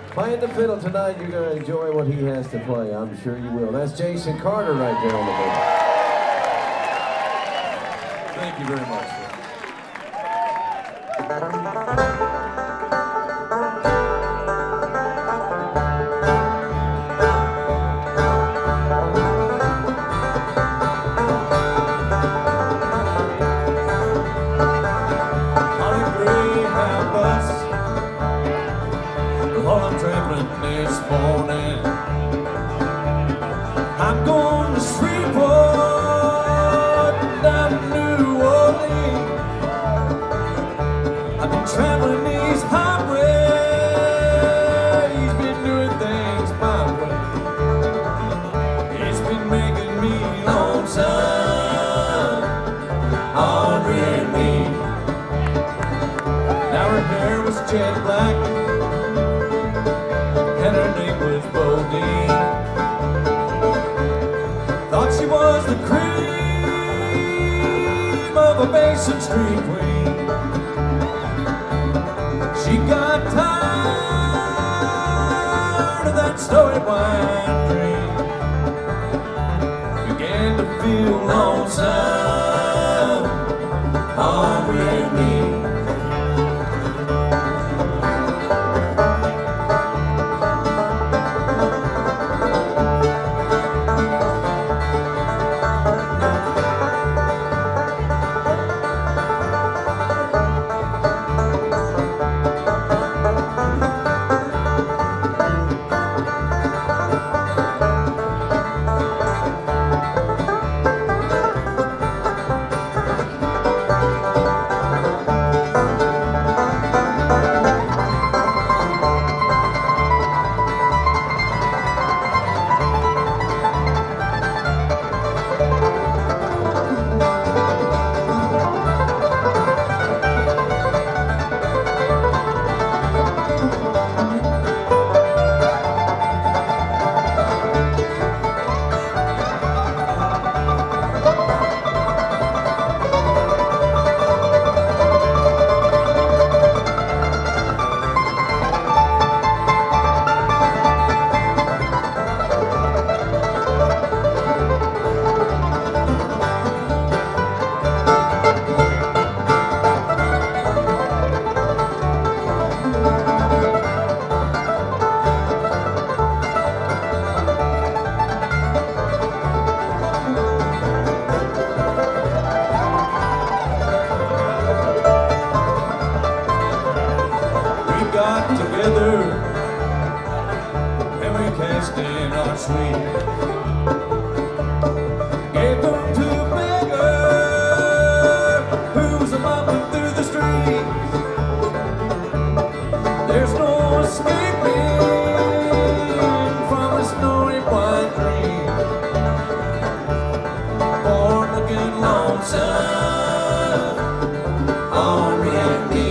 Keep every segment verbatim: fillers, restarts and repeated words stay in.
Playing the fiddle tonight, you're going to enjoy what he has to play. I'm sure you will. That's Jason Carter right there on the fiddle. Thank you very much. This morning I'm going to Shreveport down to New Orleans. I've been traveling these highways, been doing things my way. It's been making me lonesome, Henri me. Now her hair was jet black and her name was Bodine. Thought she was the cream of a Basin Street queen. She got tired of that snowy wine dream, began to feel lonesome, Henri and me. Together and we cast in our sweet, gave them to a beggar who was a bumping through the streets. There's no escaping from the snowy white dream, born looking lonesome, Henri and me.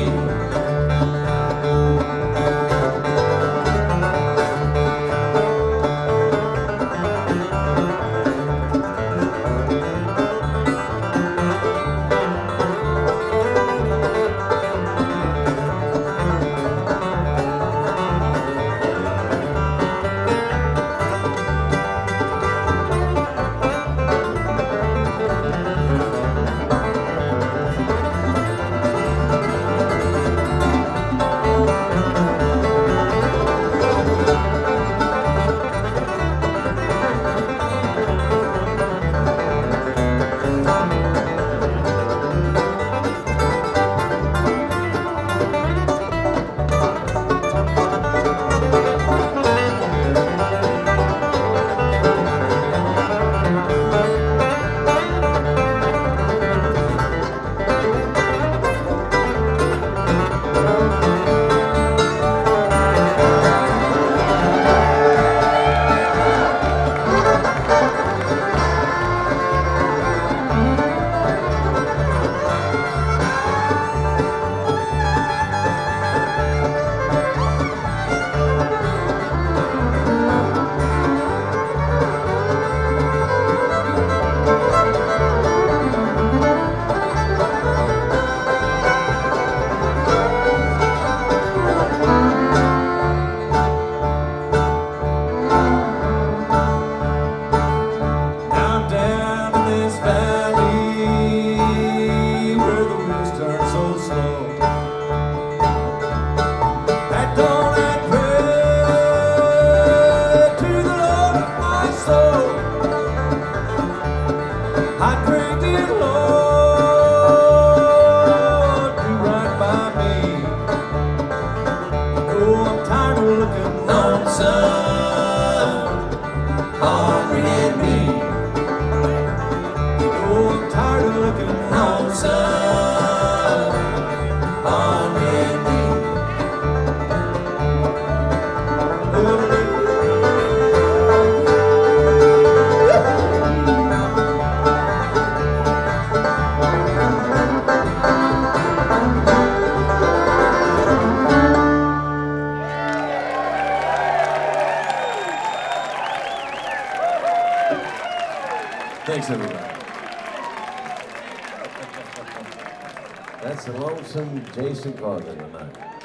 looking lonesome on red meat. Oh, I'm tired of looking lonesome on red meat. Thanks, everybody. That's the lonesome Jason Carter tonight.